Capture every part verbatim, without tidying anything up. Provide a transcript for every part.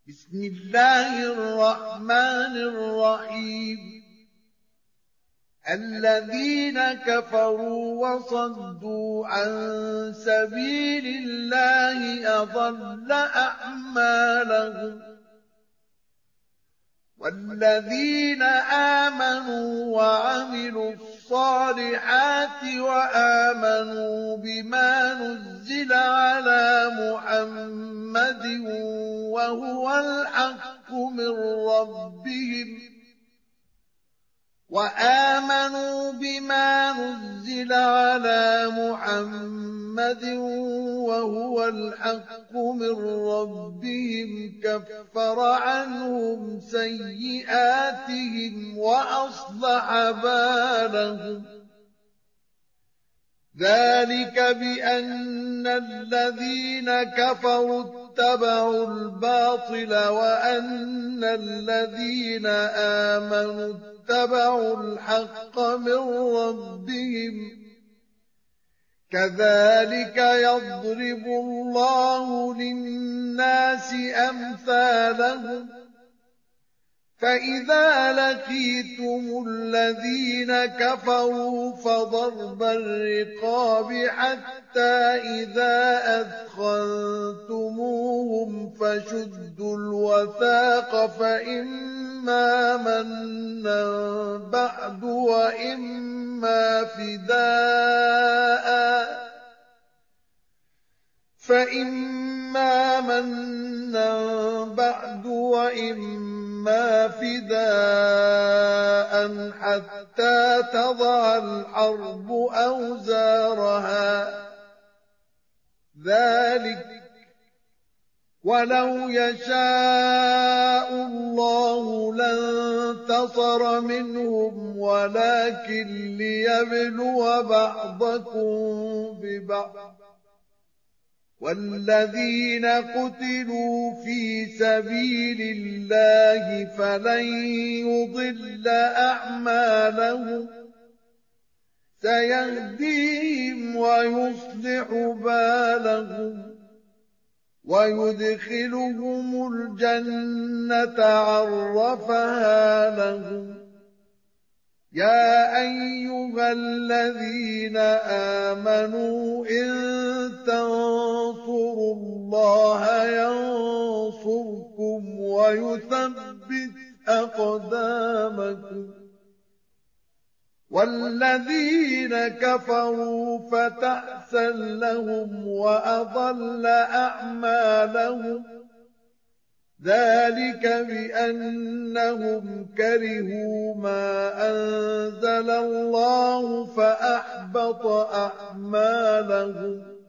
بسم الله الرحمن الرحيم الذين كفروا وصدوا عن سبيل الله أضل أعمالهم والذين آمنوا وعملوا الصالحات وآمنوا بما نزل على محمد وهو الحق من ربهم وآمنوا بما نزل على محمد وهو الحق من ربهم كفر عنهم سيئاتهم وأصلح بالهم ذلك بأن الذين كفروا اتبعوا الباطل وأن الذين آمنوا اتبعوا الحق من ربهم كذلك يضرب الله للناس أمثالهم فإذا لقيتم الذين كفروا فضرب الرقاب حتى إذا أثخنتموهم فشدوا الوثاق فإما منا بعد وإما فداء فإما منا بعد وإما فداء حتى تضع الحرب أوزارها ذلك ولو يشاء الله لانتصر منهم ولكن ليبلو بعضكم ببعض والذين قتلوا في سبيل الله فلن يضل أعمالهم سيهديهم ويصلح بالهم ويدخلهم الجنة عرفها لهم يا أيها الذين آمنوا إن تنصروا الله ينصركم ويثبت أقدامكم والذين كفروا فتأسا لهم وأضل أعمالهم ذلك بأنهم كرهوا ما أنزل الله فأحبط أعمالهم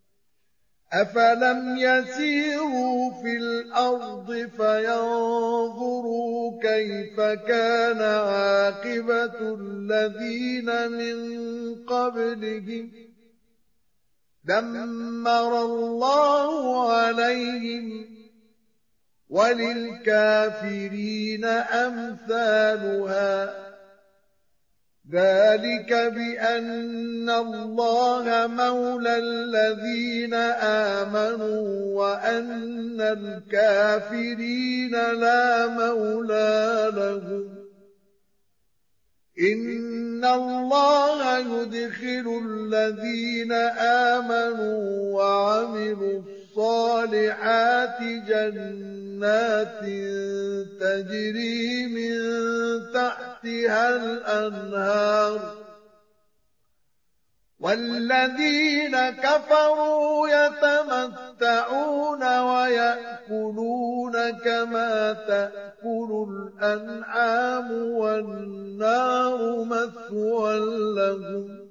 أفلم يسيروا في الأرض فينظروا كيف كان عاقبة الذين من قبلهم دمر الله عليهم وللكافرين أمثالها ذلك بأن الله مولى الذين آمنوا وأن الكافرين لا مولى لهم إن الله يدخل الذين آمنوا وعملوا الصالحات جنات تجري من تحتها الأنهار والذين كفروا يتمتعون ويأكلون كما تأكل الأنعام والنار مثوى لهم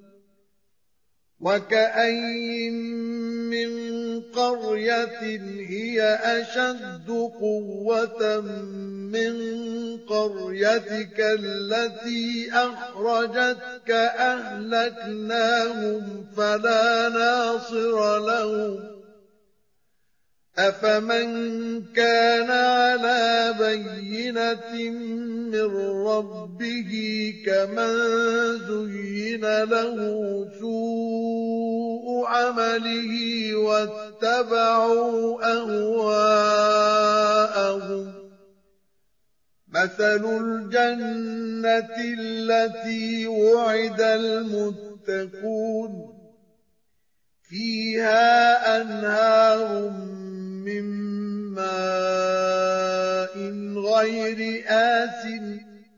وكأين من قرية هي أشد قوة من قريتك التي أخرجتك أهلكناهم فلا ناصر لهم أفمن كان على بينة من ربه كمن زين له سوء عمله واتبعوا أهواءهم مثل الجنة التي وعد المتقون فيها أنهار من ماء غير آسن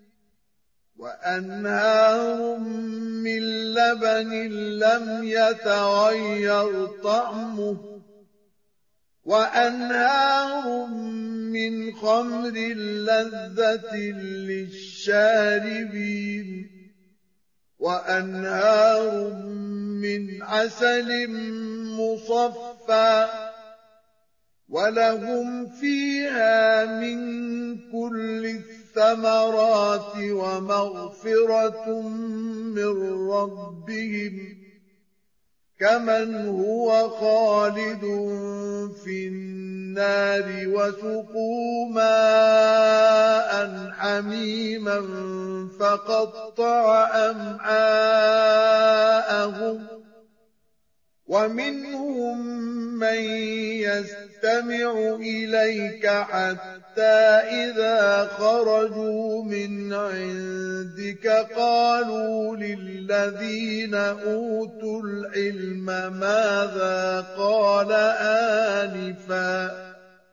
وأنهار من لبن لم يتغير طعمه وأنهار من خمر لذة للشاربين وأنهار من عسل مصفى ولهم فيها من كل الثمرات ومغفرة من ربهم كمن هو خالد في النار وسقوا ماء حميما فقطع أمعاءهم ومنهم من يستمع إليك حتى إذا خرجوا من عندك قالوا للذين أوتوا العلم ماذا قال آنفا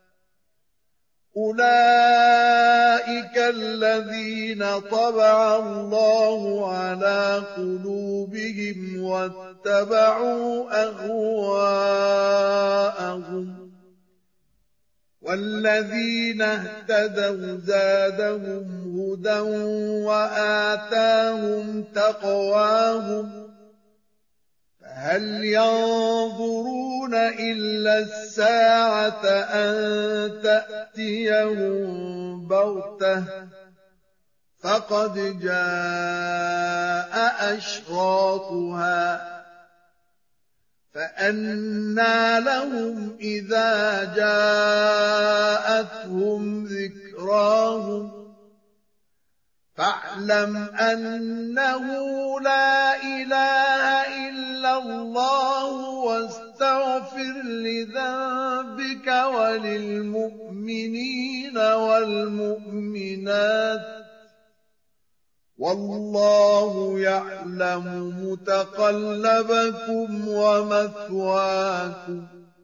أولئك الذين طبع الله على قلوبهم واتبعوا أهواءهم والذين اهتدوا زادهم هدى وآتاهم تقواهم فهل ينظرون إلا الساعة أن تأتيهم بغتة فقد جاء أشراطها فأنى لهم إذا جاءتهم ذكراهم فاعلم أنه لا إله إلا الله واستغفر لذنبك وللمؤمنين والمؤمنات والله يعلم متقلبكم ومثواكم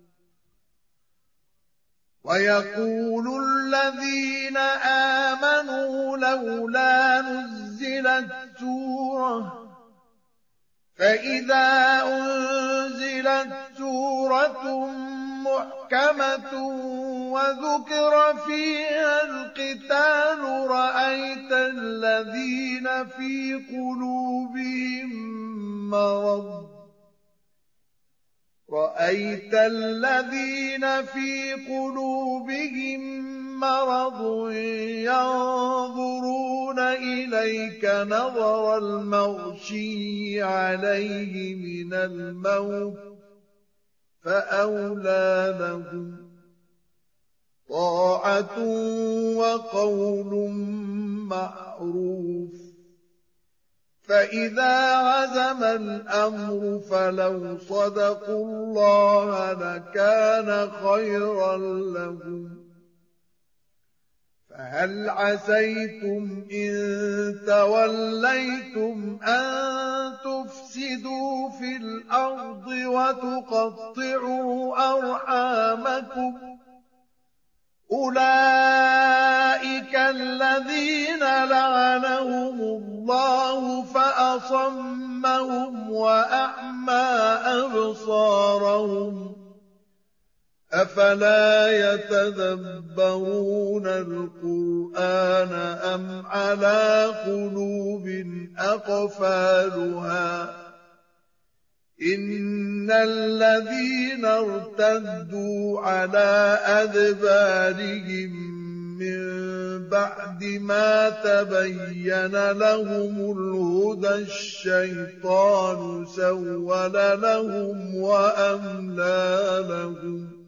ويقول الذين آمنوا لولا نزلت سورة فإذا أنزلت سورة محكمة وذكر فيها القتال رأيت الذين في قلوبهم مرض رأيت الذين في قلوبهم مرض ينظرون إليك نظر المغشي عليه من الموت فأولى لهم طاعة وقول معروف فإذا عزم الأمر فلو صدقوا الله لكان خيرا لهم فهل عسيتم إن توليتم أن تفسدوا في الأرض وتقطعوا أرحامكم أولئك الذين لعنهم الله فأصمهم وأعمى أبصارهم أفلا يتدبرون القرآن أم على قلوب أقفالها إن الذين ارتدوا على أدبارهم من بعد ما تبين لهم الهدى الشيطان سول لهم وأملى لهم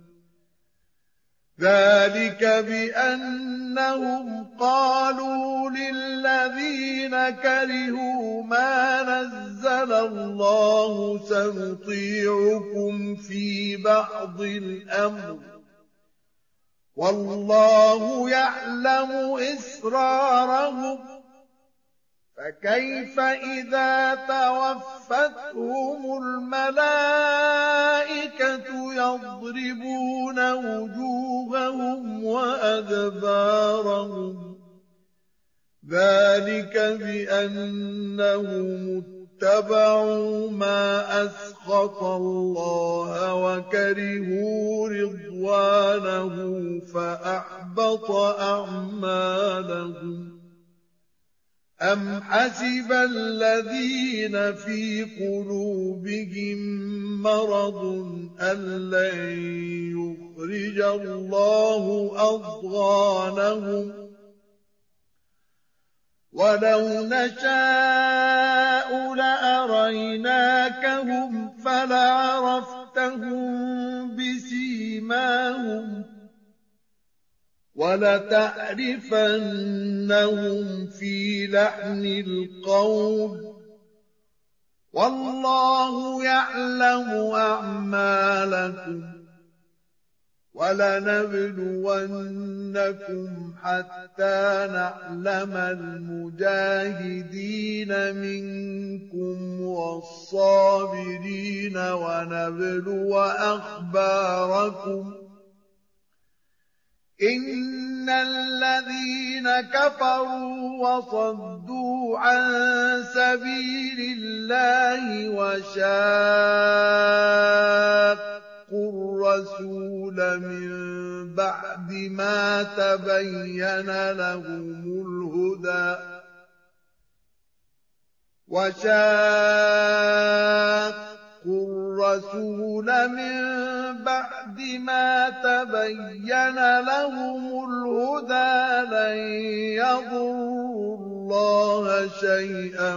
ذلك بأنهم قالوا للذين كرهوا ما نزل الله سنطيعكم في بعض الأمر والله يعلم إسرارهم فكيف إذا توفتهم الملائكة يضربون وجوههم وأدبارهم ذلك بأنهم اتبعوا ما أسخط الله وكرهوا رضوانه فأحبط أعمالهم أم حسب الذين في قلوبهم مرض أن لن يخرج الله أضغانهم ولو نشاء لأريناكهم فلعرفتهم بسيماهم ولتعرفنهم في لحن القول والله يعلم أعمالكم ولنبلونكم حتى نعلم المجاهدين منكم والصابرين ونبلو أخباركم إن الذين كفروا وصدوا عن سبيل الله وشاقوا الرسول من بعد ما تبين لهم الهدى وشاقوا الرسول من بعد ما تبين لهم الهدى لن يضروا الله شيئا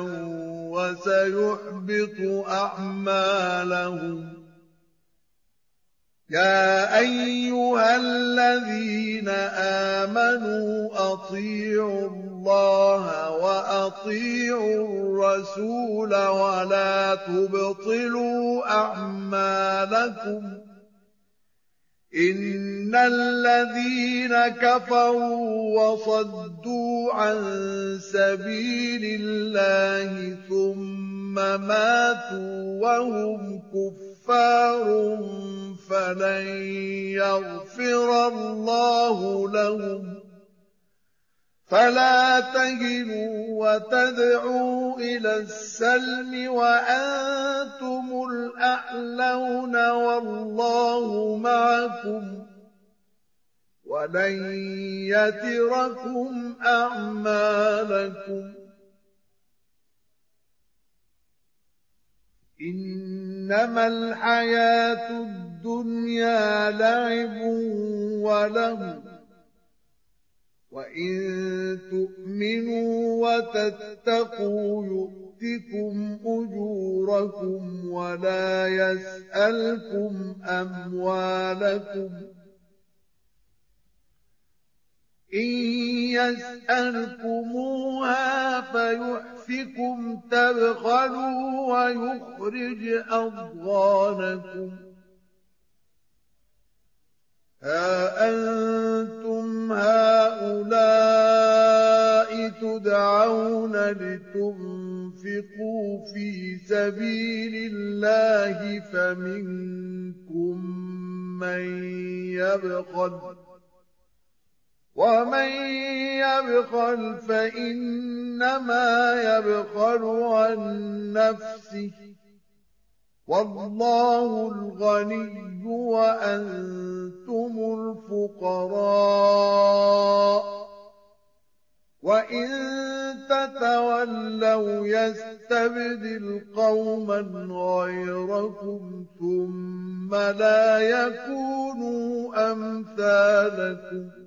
وسيحبط أعمالهم يا أيها الذين آمنوا أطيعوا الله وأطيعوا الرسول ولا تبطلوا أعمالكم إن الذين كفروا وصدوا عن سبيل الله ثم ماتوا وهم كفار فلن يغفر الله لهم فلا تهنوا وتدعوا إلى السلم وأنتم الأعلون والله معكم ولن يتركم أعمالكم إنما الحياة الدنيا لعب وله وإن تؤمنوا وتتقوا يؤتكم أجوركم ولا يسألكم أموالكم إن يسألكموها فيحفكم تبخلوا ويخرج أضغانكم ها أنتم هؤلاء تدعون لتنفقوا في سبيل الله فمنكم من يبخل ومن يبخل فإنما يبخل عن نفسه والله الغني وأنتم الفقراء وإن تتولوا يستبدل قوما غيركم ثم لا يكونوا أمثالكم